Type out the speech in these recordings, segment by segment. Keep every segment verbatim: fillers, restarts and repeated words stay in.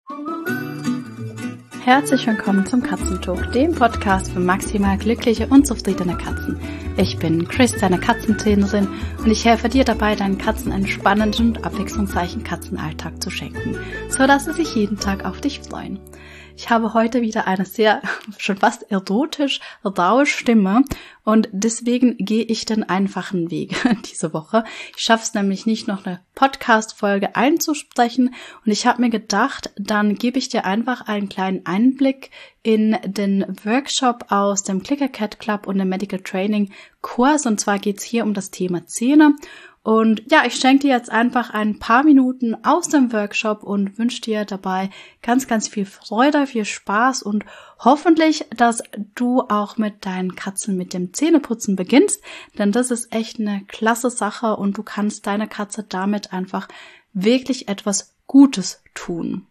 Herzlich willkommen zum Katzentalk, dem Podcast für maximal glückliche und zufriedene Katzen. Ich bin Chris, deine Katzentrainerin, und ich helfe dir dabei, deinen Katzen einen spannenden und abwechslungsreichen Katzenalltag zu schenken, sodass sie sich jeden Tag auf dich freuen. Ich habe heute wieder eine sehr, schon fast erotisch raue Stimme und deswegen gehe ich den einfachen Weg diese Woche. Ich schaffe es nämlich nicht, noch eine Podcast-Folge einzusprechen, und ich habe mir gedacht, dann gebe ich dir einfach einen kleinen Einblick in den Workshop aus dem Clicker Cat Club und dem Medical Training Kurs, und zwar geht es hier um das Thema Zähne. Und ja, ich schenke dir jetzt einfach ein paar Minuten aus dem Workshop und wünsche dir dabei ganz, ganz viel Freude, viel Spaß und hoffentlich, dass du auch mit deinen Katzen mit dem Zähneputzen beginnst, denn das ist echt eine klasse Sache und du kannst deiner Katze damit einfach wirklich etwas Gutes tun.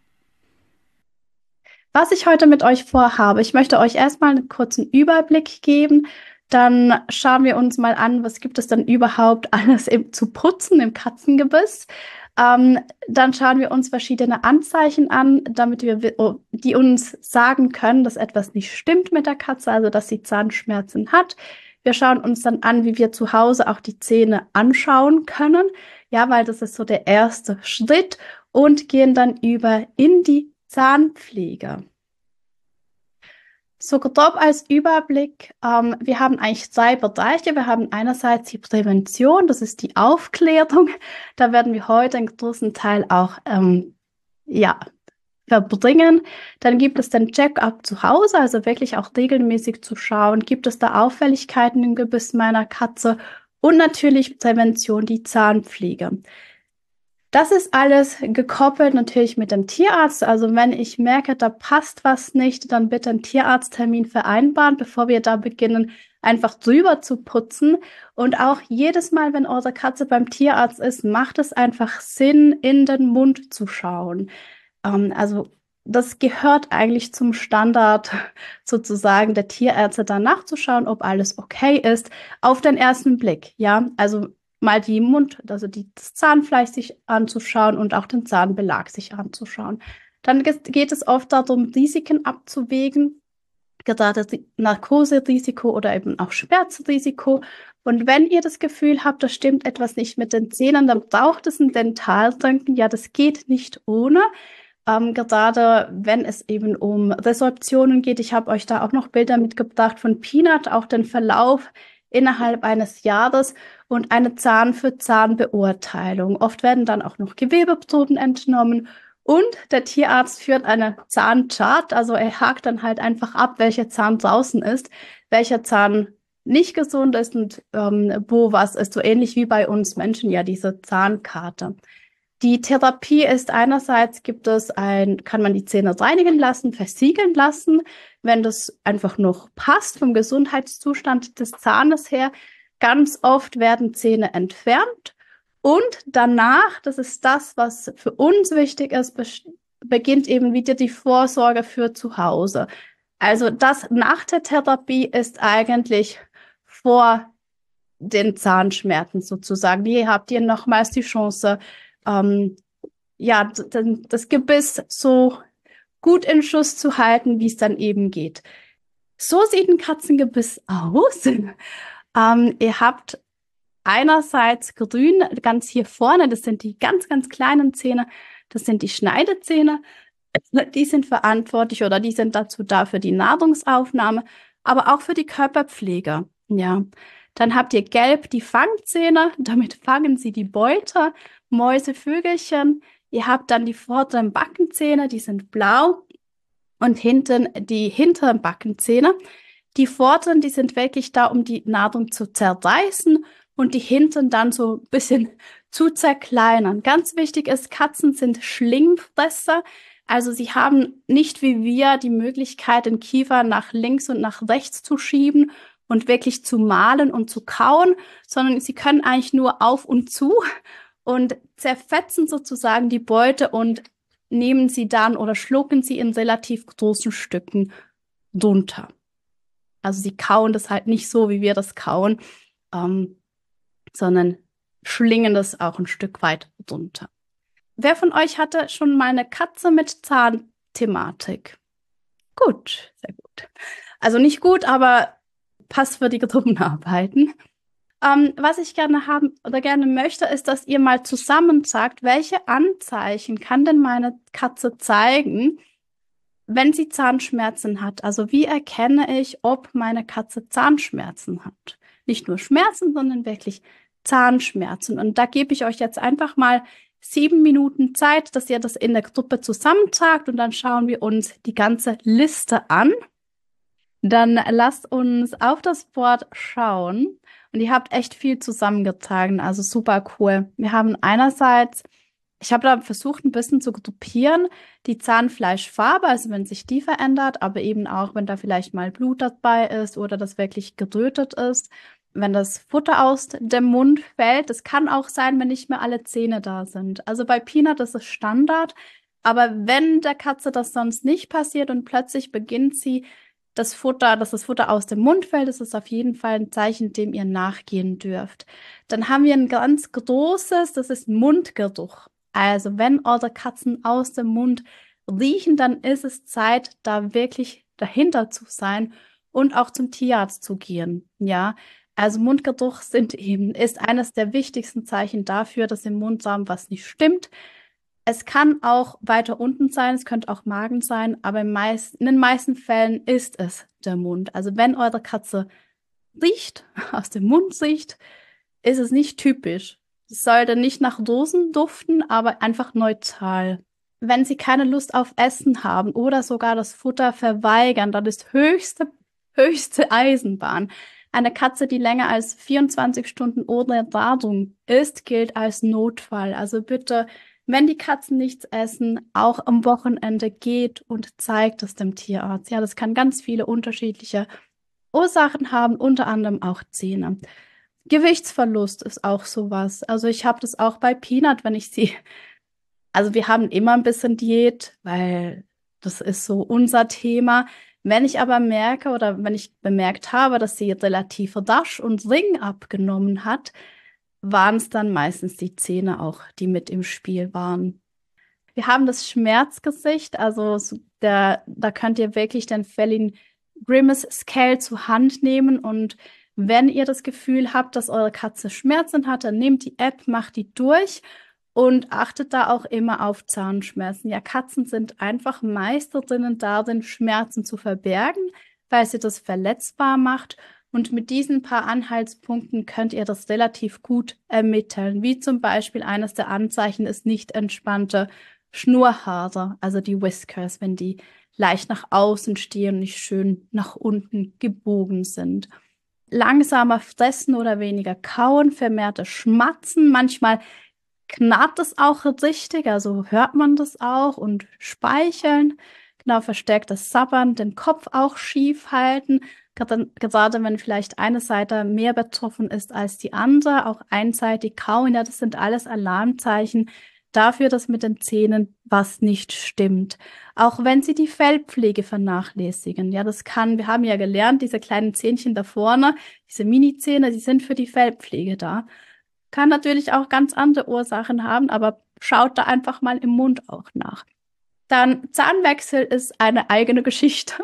Was ich heute mit euch vorhabe, ich möchte euch erstmal einen kurzen Überblick geben. Dann schauen wir uns mal an, was gibt es denn überhaupt alles im, zu putzen im Katzengebiss. Ähm, dann schauen wir uns verschiedene Anzeichen an, damit wir, die uns sagen können, dass etwas nicht stimmt mit der Katze, also dass sie Zahnschmerzen hat. Wir schauen uns dann an, wie wir zu Hause auch die Zähne anschauen können, ja, weil das ist so der erste Schritt, und gehen dann über in die Zahnpflege. So grob als Überblick, ähm, wir haben eigentlich zwei Bereiche. Wir haben einerseits die Prävention, das ist die Aufklärung. Da werden wir heute einen großen Teil auch ähm, ja, verbringen. Dann gibt es den Check-up zu Hause, also wirklich auch regelmäßig zu schauen, gibt es da Auffälligkeiten im Gebiss meiner Katze, und natürlich Prävention, die Zahnpflege. Das ist alles gekoppelt natürlich mit dem Tierarzt. Also wenn ich merke, da passt was nicht, dann bitte einen Tierarzttermin vereinbaren, bevor wir da beginnen, einfach drüber zu putzen. Und auch jedes Mal, wenn eure Katze beim Tierarzt ist, macht es einfach Sinn, in den Mund zu schauen. Ähm, also das gehört eigentlich zum Standard sozusagen der Tierärzte, da nachzuschauen, ob alles okay ist, auf den ersten Blick. Ja, also mal die Mund, also die, das Zahnfleisch sich anzuschauen und auch den Zahnbelag sich anzuschauen. Dann geht es oft darum, Risiken abzuwägen, gerade Narkoserisiko oder eben auch Schmerzrisiko. Und wenn ihr das Gefühl habt, da stimmt etwas nicht mit den Zähnen, dann braucht es ein Dentalröntgen. Ja, das geht nicht ohne. Ähm, gerade wenn es eben um Resorptionen geht. Ich habe euch da auch noch Bilder mitgebracht von Peanut, auch den Verlauf innerhalb eines Jahres und eine Zahn-für-Zahn-Beurteilung. Oft werden dann auch noch Gewebeproben entnommen und der Tierarzt führt eine Zahnchart, also er hakt dann halt einfach ab, welcher Zahn draußen ist, welcher Zahn nicht gesund ist und ähm, wo was ist, so ähnlich wie bei uns Menschen, ja, diese Zahnkarte. Die Therapie ist einerseits, gibt es ein, kann man die Zähne reinigen lassen, versiegeln lassen, wenn das einfach noch passt vom Gesundheitszustand des Zahnes her. Ganz oft werden Zähne entfernt und danach, das ist das, was für uns wichtig ist, beginnt eben wieder die Vorsorge für zu Hause. Also das nach der Therapie ist eigentlich vor den Zahnschmerzen sozusagen. Hier habt ihr nochmals die Chance, Ähm, ja, das Gebiss so gut in Schuss zu halten, wie es dann eben geht. So sieht ein Katzengebiss aus. ähm, ihr habt einerseits grün, ganz hier vorne, das sind die ganz, ganz kleinen Zähne, das sind die Schneidezähne. Die sind verantwortlich oder die sind dazu da für die Nahrungsaufnahme, aber auch für die Körperpflege. Ja. Dann habt ihr gelb die Fangzähne, damit fangen sie die Beute, Mäuse, Vögelchen. Ihr habt dann die vorderen Backenzähne, die sind blau, und hinten die hinteren Backenzähne. Die vorderen, die sind wirklich da, um die Nahrung zu zerreißen, und die hinten dann so ein bisschen zu zerkleinern. Ganz wichtig ist, Katzen sind Schlingfresser. Also sie haben nicht wie wir die Möglichkeit, den Kiefer nach links und nach rechts zu schieben und wirklich zu mahlen und zu kauen, sondern sie können eigentlich nur auf und zu und zerfetzen sozusagen die Beute und nehmen sie dann oder schlucken sie in relativ großen Stücken runter. Also sie kauen das halt nicht so, wie wir das kauen, ähm, sondern schlingen das auch ein Stück weit runter. Wer von euch hatte schon mal eine Katze mit Zahnthematik? Gut, sehr gut. Also nicht gut, aber passt für die Gruppenarbeiten. Ähm, was ich gerne haben oder gerne möchte, ist, dass ihr mal zusammen sagt, welche Anzeichen kann denn meine Katze zeigen, wenn sie Zahnschmerzen hat. Also wie erkenne ich, ob meine Katze Zahnschmerzen hat? Nicht nur Schmerzen, sondern wirklich Zahnschmerzen. Und da gebe ich euch jetzt einfach mal sieben Minuten Zeit, dass ihr das in der Gruppe zusammentragt und dann schauen wir uns die ganze Liste an. Dann lasst uns auf das Board schauen. Und ihr habt echt viel zusammengetragen, also super cool. Wir haben einerseits, ich habe da versucht, ein bisschen zu gruppieren, die Zahnfleischfarbe, also wenn sich die verändert, aber eben auch, wenn da vielleicht mal Blut dabei ist oder das wirklich gerötet ist, wenn das Futter aus dem Mund fällt. Das kann auch sein, wenn nicht mehr alle Zähne da sind. Also bei Peanut ist es Standard, aber wenn der Katze das sonst nicht passiert und plötzlich beginnt sie das Futter, dass das Futter aus dem Mund fällt, ist es auf jeden Fall ein Zeichen, dem ihr nachgehen dürft. Dann haben wir ein ganz großes, das ist Mundgeruch. Also wenn eure Katzen aus dem Mund riechen, dann ist es Zeit, da wirklich dahinter zu sein und auch zum Tierarzt zu gehen. Ja, also Mundgeruch sind eben, ist eines der wichtigsten Zeichen dafür, dass im Mundraum was nicht stimmt. Es kann auch weiter unten sein, es könnte auch Magen sein, aber in, meist, in den meisten Fällen ist es der Mund. Also wenn eure Katze riecht, aus dem Mund riecht, ist es nicht typisch. Es sollte nicht nach Dosen duften, aber einfach neutral. Wenn sie keine Lust auf Essen haben oder sogar das Futter verweigern, dann ist höchste, höchste Eisenbahn. Eine Katze, die länger als vierundzwanzig Stunden ohne Nahrung ist, gilt als Notfall. Also bitte, wenn die Katzen nichts essen, auch am Wochenende geht und zeigt es dem Tierarzt. Ja, das kann ganz viele unterschiedliche Ursachen haben, unter anderem auch Zähne. Gewichtsverlust ist auch sowas. Also ich habe das auch bei Peanut, wenn ich sie, also wir haben immer ein bisschen Diät, weil das ist so unser Thema. Wenn ich aber merke oder wenn ich bemerkt habe, dass sie relativ rasch und Ring abgenommen hat, waren es dann meistens die Zähne auch, die mit im Spiel waren. Wir haben das Schmerzgesicht, also so der, da könnt ihr wirklich den Felin Grimace Scale zur Hand nehmen und wenn ihr das Gefühl habt, dass eure Katze Schmerzen hat, dann nehmt die App, macht die durch und achtet da auch immer auf Zahnschmerzen. Ja, Katzen sind einfach Meisterinnen darin, Schmerzen zu verbergen, weil sie das verletzbar macht. Und mit diesen paar Anhaltspunkten könnt ihr das relativ gut ermitteln. Wie zum Beispiel eines der Anzeichen ist nicht entspannte Schnurhaare, also die Whiskers, wenn die leicht nach außen stehen und nicht schön nach unten gebogen sind. Langsamer Fressen oder weniger Kauen, vermehrte Schmatzen, manchmal knarrt es auch richtig, also hört man das auch und Speicheln, genau verstärktes Sabbern, den Kopf auch schief halten, gerade, gerade wenn vielleicht eine Seite mehr betroffen ist als die andere, auch einseitig kauen, ja, das sind alles Alarmzeichen dafür, dass mit den Zähnen was nicht stimmt. Auch wenn sie die Fellpflege vernachlässigen, ja, das kann, wir haben ja gelernt, diese kleinen Zähnchen da vorne, diese Minizähne, die sind für die Fellpflege da. Kann natürlich auch ganz andere Ursachen haben, aber schaut da einfach mal im Mund auch nach. Dann Zahnwechsel ist eine eigene Geschichte.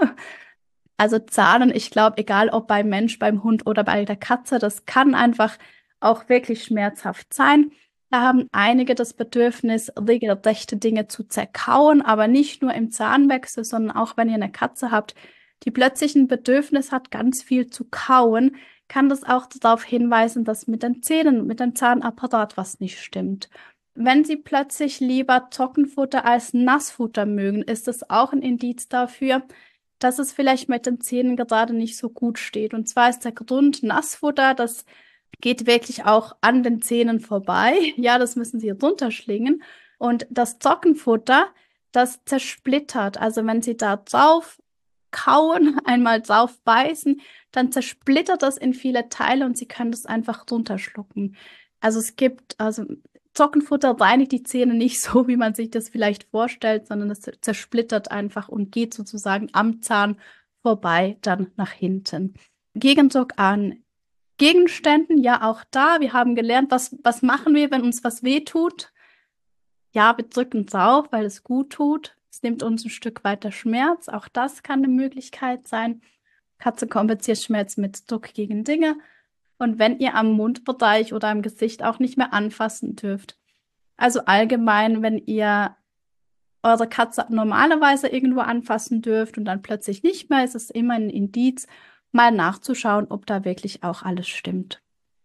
Also Zahnen, ich glaube, egal ob beim Mensch, beim Hund oder bei der Katze, das kann einfach auch wirklich schmerzhaft sein. Da haben einige das Bedürfnis, regelrechte Dinge zu zerkauen, aber nicht nur im Zahnwechsel, sondern auch wenn ihr eine Katze habt, die plötzlich ein Bedürfnis hat, ganz viel zu kauen, kann das auch darauf hinweisen, dass mit den Zähnen, mit dem Zahnapparat was nicht stimmt. Wenn Sie plötzlich lieber Trockenfutter als Nassfutter mögen, ist das auch ein Indiz dafür, dass es vielleicht mit den Zähnen gerade nicht so gut steht. Und zwar ist der Grund Nassfutter, das geht wirklich auch an den Zähnen vorbei. Ja, das müssen Sie runterschlingen. Und das Trockenfutter, das zersplittert. Also wenn Sie da drauf kauen, einmal drauf beißen, dann zersplittert das in viele Teile und Sie können das einfach runterschlucken. Also es gibt, also Trockenfutter reinigt die Zähne nicht so, wie man sich das vielleicht vorstellt, sondern es zersplittert einfach und geht sozusagen am Zahn vorbei, dann nach hinten. Gegendruck an Gegenständen, ja auch da. Wir haben gelernt, was, was machen wir, wenn uns was wehtut? Ja, wir drücken es auf, weil es gut tut. Es nimmt uns ein Stück weiter Schmerz. Auch das kann eine Möglichkeit sein. Katze kompensiert Schmerz mit Druck gegen Dinge. Und wenn ihr am Mundbereich oder am Gesicht auch nicht mehr anfassen dürft. Also allgemein, wenn ihr eure Katze normalerweise irgendwo anfassen dürft und dann plötzlich nicht mehr, ist es immer ein Indiz, mal nachzuschauen, ob da wirklich auch alles stimmt.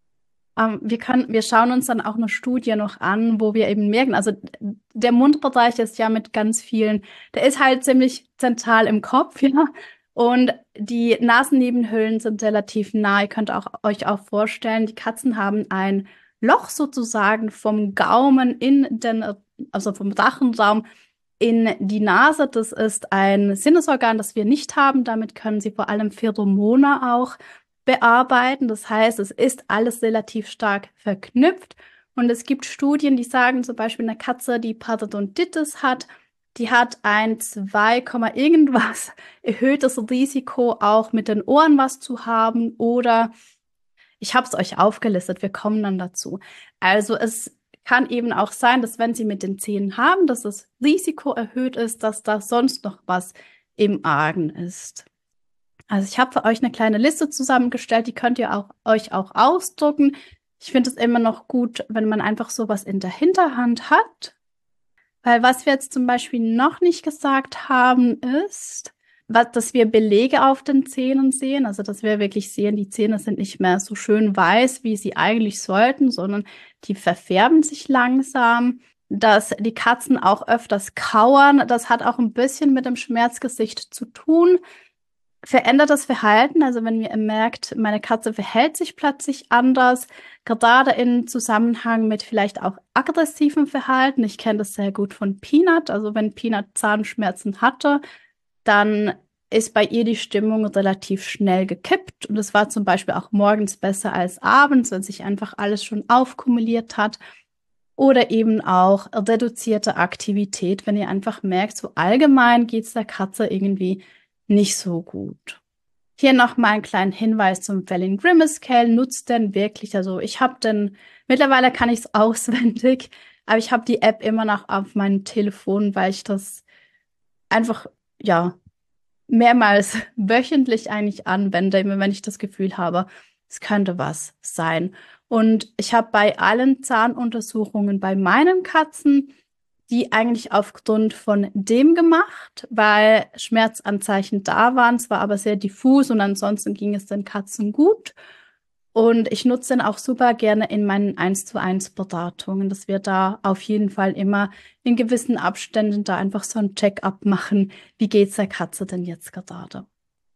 Ähm, wir können, wir schauen uns dann auch eine Studie noch an, wo wir eben merken, also der Mundbereich ist ja mit ganz vielen, der ist halt ziemlich zentral im Kopf, ja. Und die Nasennebenhöhlen sind relativ nah. Ihr könnt auch, euch auch vorstellen, die Katzen haben ein Loch sozusagen vom Gaumen in den, also vom Rachenraum in die Nase. Das ist ein Sinnesorgan, das wir nicht haben. Damit können sie vor allem Pheromone auch bearbeiten. Das heißt, es ist alles relativ stark verknüpft. Und es gibt Studien, die sagen, zum Beispiel eine Katze, die Parodontitis hat, die hat ein zwei, irgendwas erhöhtes Risiko, auch mit den Ohren was zu haben. Oder ich habe es euch aufgelistet, wir kommen dann dazu. Also es kann eben auch sein, dass wenn sie mit den Zähnen haben, dass das Risiko erhöht ist, dass da sonst noch was im Argen ist. Also ich habe für euch eine kleine Liste zusammengestellt, die könnt ihr auch, euch auch ausdrucken. Ich finde es immer noch gut, wenn man einfach sowas in der Hinterhand hat. Weil was wir jetzt zum Beispiel noch nicht gesagt haben, ist, was, dass wir Belege auf den Zähnen sehen. Also dass wir wirklich sehen, die Zähne sind nicht mehr so schön weiß, wie sie eigentlich sollten, sondern die verfärben sich langsam. Dass die Katzen auch öfters kauern, das hat auch ein bisschen mit dem Schmerzgesicht zu tun. Verändert das Verhalten, also wenn ihr merkt, meine Katze verhält sich plötzlich anders, gerade in Zusammenhang mit vielleicht auch aggressivem Verhalten. Ich kenne das sehr gut von Peanut, also wenn Peanut Zahnschmerzen hatte, dann ist bei ihr die Stimmung relativ schnell gekippt und es war zum Beispiel auch morgens besser als abends, wenn sich einfach alles schon aufkumuliert hat. Oder eben auch reduzierte Aktivität, wenn ihr einfach merkt, so allgemein geht es der Katze irgendwie nicht so gut. Hier nochmal einen kleinen Hinweis zum Felling-Grimace Scale. Nutzt denn wirklich, also ich habe den, mittlerweile kann ich es auswendig, aber ich habe die App immer noch auf meinem Telefon, weil ich das einfach, ja, mehrmals wöchentlich eigentlich anwende, immer wenn ich das Gefühl habe, es könnte was sein. Und ich habe bei allen Zahnuntersuchungen bei meinen Katzen die eigentlich aufgrund von dem gemacht, weil Schmerzanzeichen da waren, zwar aber sehr diffus und ansonsten ging es den Katzen gut. Und ich nutze den auch super gerne in meinen eins zu eins Beratungen, dass wir da auf jeden Fall immer in gewissen Abständen da einfach so ein Check-up machen. Wie geht's der Katze denn jetzt gerade?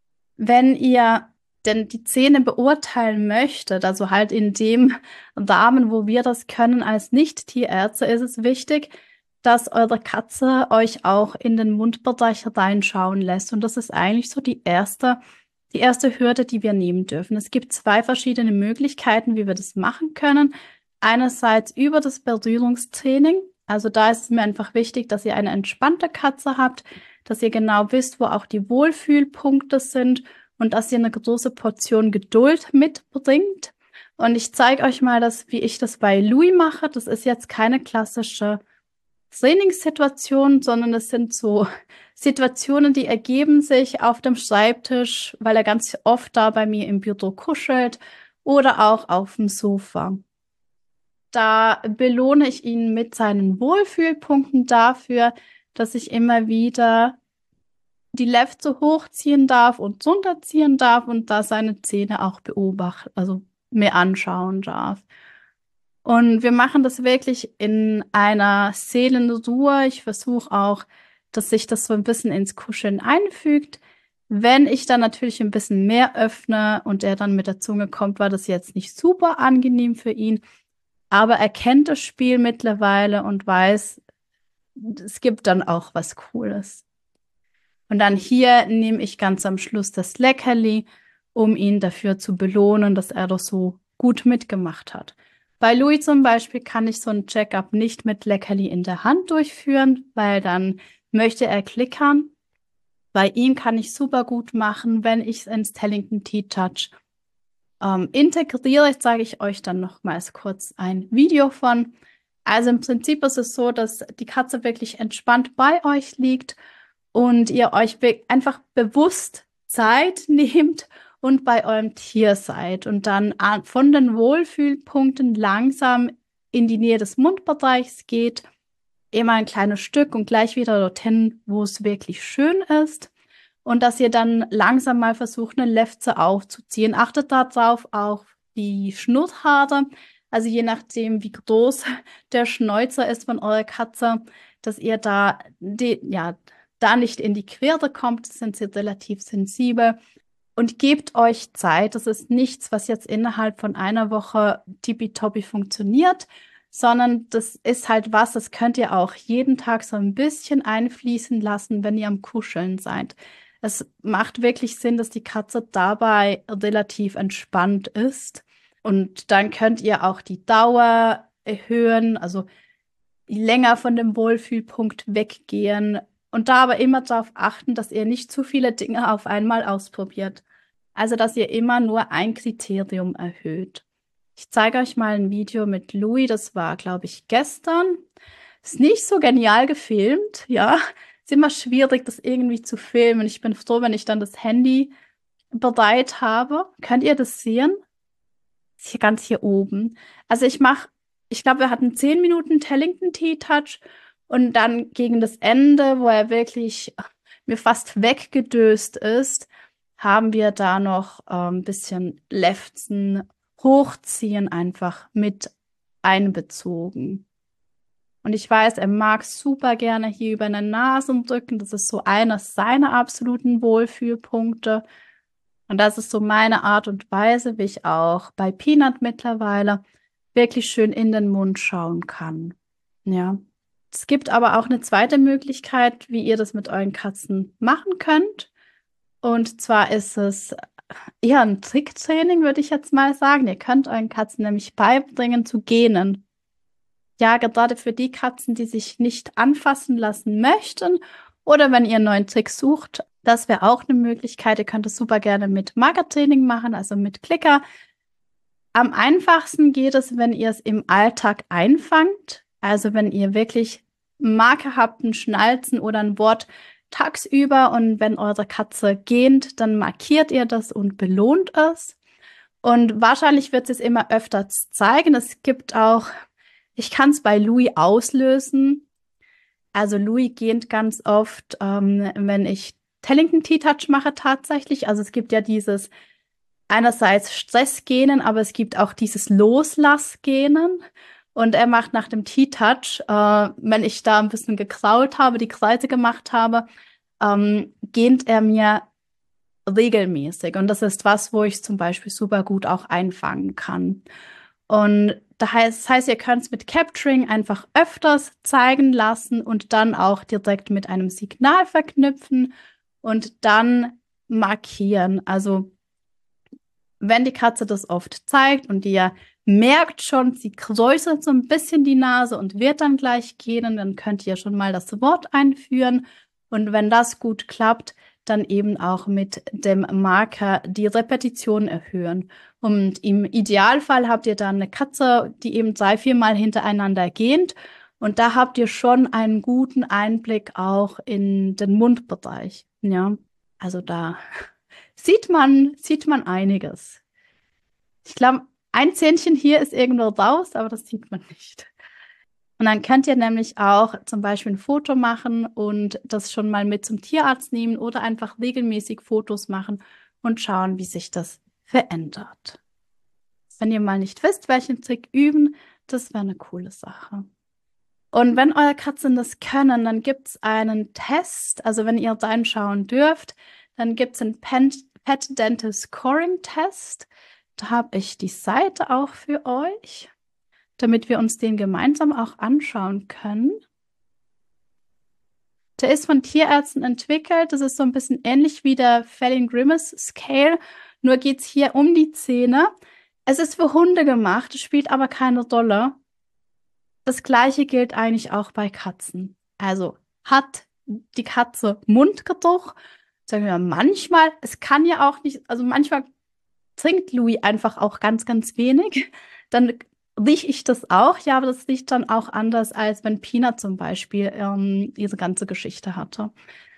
Wenn ihr denn die Zähne beurteilen möchtet, also halt in dem Rahmen, wo wir das können als Nicht-Tierärzte, ist es wichtig, dass eure Katze euch auch in den Mundbereich reinschauen lässt. Und das ist eigentlich so die erste, die erste Hürde, die wir nehmen dürfen. Es gibt zwei verschiedene Möglichkeiten, wie wir das machen können. Einerseits über das Berührungstraining. Also da ist es mir einfach wichtig, dass ihr eine entspannte Katze habt, dass ihr genau wisst, wo auch die Wohlfühlpunkte sind und dass ihr eine große Portion Geduld mitbringt. Und ich zeige euch mal, das, wie ich das bei Louis mache. Das ist jetzt keine klassische Trainingssituation, sondern es sind so Situationen, die ergeben sich auf dem Schreibtisch, weil er ganz oft da bei mir im Büro kuschelt oder auch auf dem Sofa. Da belohne ich ihn mit seinen Wohlfühlpunkten dafür, dass ich immer wieder die Lefte hochziehen darf und runterziehen darf und da seine Zähne auch beobachten, also mir anschauen darf. Und wir machen das wirklich in einer Seelenruhe. Ich versuche auch, dass sich das so ein bisschen ins Kuscheln einfügt. Wenn ich dann natürlich ein bisschen mehr öffne und er dann mit der Zunge kommt, war das jetzt nicht super angenehm für ihn. Aber er kennt das Spiel mittlerweile und weiß, es gibt dann auch was Cooles. Und dann hier nehme ich ganz am Schluss das Leckerli, um ihn dafür zu belohnen, dass er doch so gut mitgemacht hat. Bei Louis zum Beispiel kann ich so ein Check-up nicht mit Leckerli in der Hand durchführen, weil dann möchte er klickern. Bei ihm kann ich super gut machen, wenn ich es ins Tellington T-Touch ähm, integriere. Jetzt sage ich euch dann nochmals kurz ein Video von. Also im Prinzip ist es so, dass die Katze wirklich entspannt bei euch liegt und ihr euch be einfach bewusst Zeit nehmt und bei eurem Tier seid und dann an- von den Wohlfühlpunkten langsam in die Nähe des Mundbereichs geht, immer ein kleines Stück und gleich wieder dorthin, wo es wirklich schön ist. Und dass ihr dann langsam mal versucht, eine Lefze aufzuziehen. Achtet darauf auf die Schnurrhaare. Also je nachdem, wie groß der Schnäuzer ist von eurer Katze, dass ihr da, die, ja, da nicht in die Quere kommt, sind sie relativ sensibel. Und gebt euch Zeit. Das ist nichts, was jetzt innerhalb von einer Woche tippitoppi funktioniert, sondern das ist halt was, das könnt ihr auch jeden Tag so ein bisschen einfließen lassen, wenn ihr am Kuscheln seid. Es macht wirklich Sinn, dass die Katze dabei relativ entspannt ist. Und dann könnt ihr auch die Dauer erhöhen, also länger von dem Wohlfühlpunkt weggehen und da aber immer darauf achten, dass ihr nicht zu viele Dinge auf einmal ausprobiert. Also, dass ihr immer nur ein Kriterium erhöht. Ich zeige euch mal ein Video mit Louis, das war, glaube ich, gestern. Ist nicht so genial gefilmt, ja. Ist immer schwierig, das irgendwie zu filmen. Ich bin froh, wenn ich dann das Handy bereit habe. Könnt ihr das sehen? Ist hier ganz hier oben. Also ich mache, ich glaube, wir hatten zehn Minuten Tellington Tea Touch und dann gegen das Ende, wo er wirklich mir fast weggedöst ist, haben wir da noch ein ähm, bisschen Lefzen, Hochziehen einfach mit einbezogen. Und ich weiß, er mag super gerne hier über eine Nase drücken. Das ist so einer seiner absoluten Wohlfühlpunkte. Und das ist so meine Art und Weise, wie ich auch bei Peanut mittlerweile wirklich schön in den Mund schauen kann. Ja. Es gibt aber auch eine zweite Möglichkeit, wie ihr das mit euren Katzen machen könnt. Und zwar ist es eher ein Tricktraining, würde ich jetzt mal sagen. Ihr könnt euren Katzen nämlich beibringen zu gähnen. Ja, gerade für die Katzen, die sich nicht anfassen lassen möchten oder wenn ihr einen neuen Trick sucht, das wäre auch eine Möglichkeit. Ihr könnt es super gerne mit Markertraining machen, also mit Klicker. Am einfachsten geht es, wenn ihr es im Alltag einfangt. Also wenn ihr wirklich Marker habt, ein Schnalzen oder ein Wort tagsüber und wenn eure Katze gähnt, dann markiert ihr das und belohnt es. Und wahrscheinlich wird es immer öfter zeigen. Es gibt auch, ich kann es bei Louis auslösen. Also Louis gähnt ganz oft, ähm, wenn ich Tellington Tea Touch mache tatsächlich. Also es gibt ja dieses einerseits Stressgähnen, aber es gibt auch dieses Loslassgähnen. Und er macht nach dem Tea Touch, äh, wenn ich da ein bisschen gekrault habe, die Kreise gemacht habe, ähm, gähnt er mir regelmäßig. Und das ist was, wo ich zum Beispiel super gut auch einfangen kann. Und das heißt, das heißt, ihr könnt es mit Capturing einfach öfters zeigen lassen und dann auch direkt mit einem Signal verknüpfen und dann markieren. Also wenn die Katze das oft zeigt und ihr merkt schon, sie kräuselt so ein bisschen die Nase und wird dann gleich gähnen, dann könnt ihr schon mal das Wort einführen. Und wenn das gut klappt, dann eben auch mit dem Marker die Repetition erhöhen. Und im Idealfall habt ihr dann eine Katze, die eben drei, viermal hintereinander gähnt. Und da habt ihr schon einen guten Einblick auch in den Mundbereich. Ja, also da sieht man, sieht man einiges. Ich glaube, ein Zähnchen hier ist irgendwo raus, aber das sieht man nicht. Und dann könnt ihr nämlich auch zum Beispiel ein Foto machen und das schon mal mit zum Tierarzt nehmen oder einfach regelmäßig Fotos machen und schauen, wie sich das verändert. Wenn ihr mal nicht wisst, welchen Trick üben, das wäre eine coole Sache. Und wenn eure Katzen das können, dann gibt es einen Test. Also wenn ihr reinschauen dürft, dann gibt es einen Pet Dental Scoring Test. Da habe ich die Seite auch für euch, damit wir uns den gemeinsam auch anschauen können. Der ist von Tierärzten entwickelt. Das ist so ein bisschen ähnlich wie der Felling-Grimace Scale, nur geht es hier um die Zähne. Es ist für Hunde gemacht, es spielt aber keine Rolle. Das Gleiche gilt eigentlich auch bei Katzen. Also hat die Katze Mundgeruch? Sagen wir manchmal, es kann ja auch nicht, also manchmal trinkt Louis einfach auch ganz, ganz wenig. Dann rieche ich das auch, ja, aber das riecht dann auch anders, als wenn Peanut zum Beispiel ähm, diese ganze Geschichte hatte.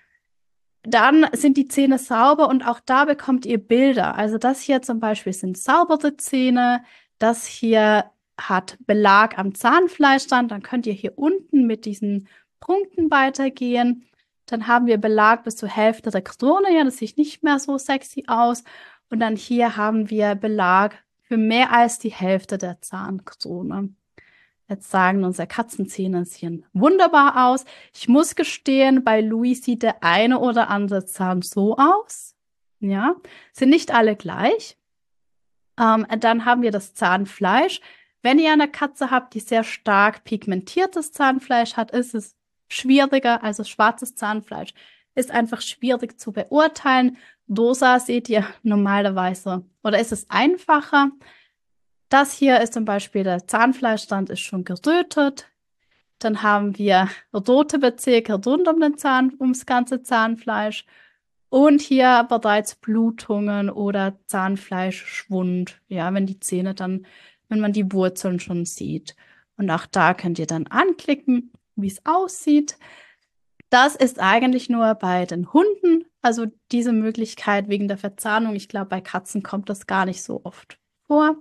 Dann sind die Zähne sauber und auch da bekommt ihr Bilder. Also das hier zum Beispiel sind saubere Zähne, das hier hat Belag am Zahnfleisch dann, dann könnt ihr hier unten mit diesen Punkten weitergehen. Dann haben wir Belag bis zur Hälfte der Krone, ja, das sieht nicht mehr so sexy aus. Und dann hier haben wir Belag für mehr als die Hälfte der Zahnkrone. Jetzt sagen unsere Katzenzähne sehen wunderbar aus. Ich muss gestehen, bei Louis sieht der eine oder andere Zahn so aus. Ja, sind nicht alle gleich. Ähm, dann haben wir das Zahnfleisch. Wenn ihr eine Katze habt, die sehr stark pigmentiertes Zahnfleisch hat, ist es schwieriger. Also schwarzes Zahnfleisch ist einfach schwierig zu beurteilen. Rosa seht ihr normalerweise, oder ist es einfacher? Das hier ist zum Beispiel der Zahnfleischstand, ist schon gerötet. Dann haben wir rote Bezirke rund um den Zahn, ums ganze Zahnfleisch. Und hier bereits Blutungen oder Zahnfleischschwund. Ja, wenn die Zähne dann, wenn man die Wurzeln schon sieht. Und auch da könnt ihr dann anklicken, wie es aussieht. Das ist eigentlich nur bei den Hunden, also diese Möglichkeit wegen der Verzahnung. Ich glaube, bei Katzen kommt das gar nicht so oft vor.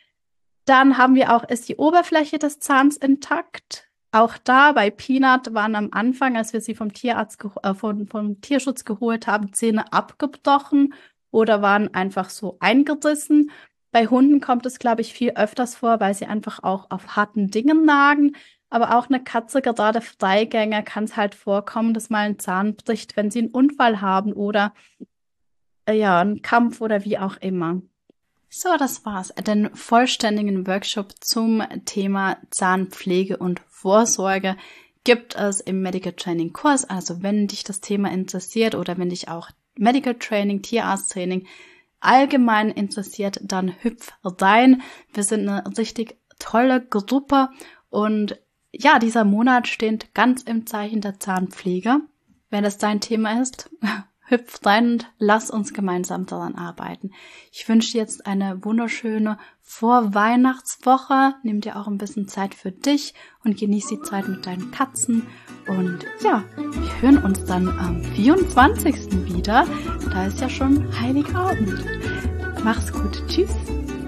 Dann haben wir auch, ist die Oberfläche des Zahns intakt. Auch da bei Peanut waren am Anfang, als wir sie vom Tierarzt, äh, vom, vom Tierschutz geholt haben, Zähne abgebrochen oder waren einfach so eingerissen. Bei Hunden kommt es, glaube ich, viel öfters vor, weil sie einfach auch auf harten Dingen nagen. Aber auch eine Katze, gerade Freigänger, kann es halt vorkommen, dass mal ein Zahn bricht, wenn sie einen Unfall haben oder äh, ja, einen Kampf oder wie auch immer. So, das war's. Den vollständigen Workshop zum Thema Zahnpflege und Vorsorge gibt es im Medical Training Kurs. Also wenn dich das Thema interessiert oder wenn dich auch Medical Training, Tierarzttraining allgemein interessiert, dann hüpf rein. Wir sind eine richtig tolle Gruppe und ja, dieser Monat steht ganz im Zeichen der Zahnpflege. Wenn das dein Thema ist, hüpf rein und lass uns gemeinsam daran arbeiten. Ich wünsche dir jetzt eine wunderschöne Vorweihnachtswoche. Nimm dir auch ein bisschen Zeit für dich und genieß die Zeit mit deinen Katzen. Und ja, wir hören uns dann am vierundzwanzigsten wieder. Da ist ja schon Heiligabend. Mach's gut. Tschüss.